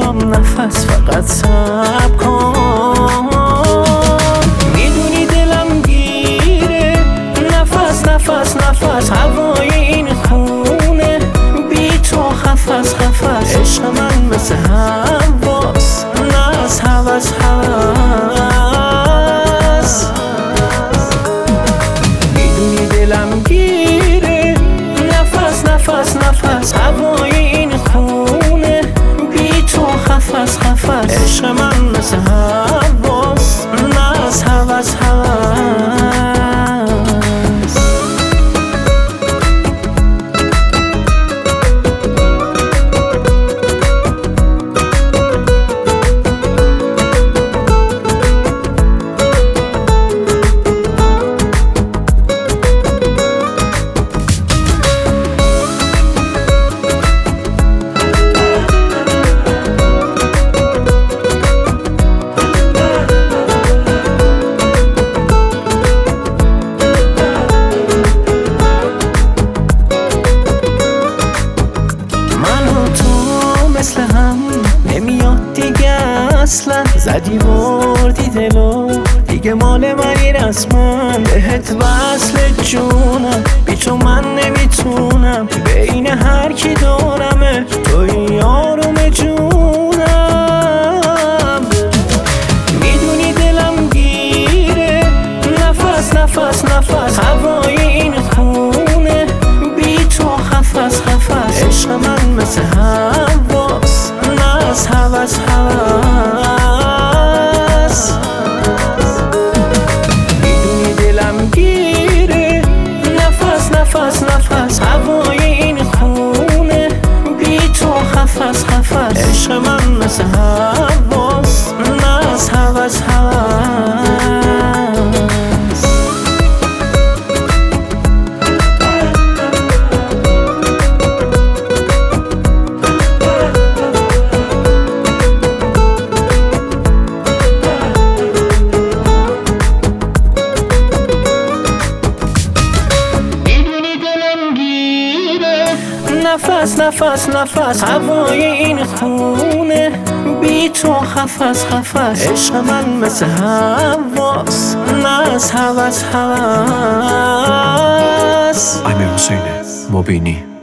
میام نفس فقط صبر کن. میدونی دلم گیره نفس نفس نفس، هوای این خونه بی تو خفس خفس. عشق من مثل هواس نه از هوس هوس. میدونی دلم گیره نفس نفس نفس، هوای این خونه بی تو خفس خفس. عشق من مثل هواس نه از هوس هوس. مثل هم نمیاد دیگه اصلا، زدی بردی دلو دیگه مال منی رسما. بهت وصل جونم بی تو من نمیتونم، بین هر کی دارمه توی یارم جونم. میدونی دلم گیره نفس نفس نفس، هوای این خونه بی تو خفس خفس. عشق من مثل هواس نه از هوس هوس. میدونی دلم گیره نفس نفس نفس، هوای این خونه بی تو خفس خفس. عشق من مثل هواس نه از هوس هوس. نفس نفس نفس، هوای این خونه بی تو خفس خفس. عشق من مثل هواس نه از هوس هوس. امیر حسین مبینی.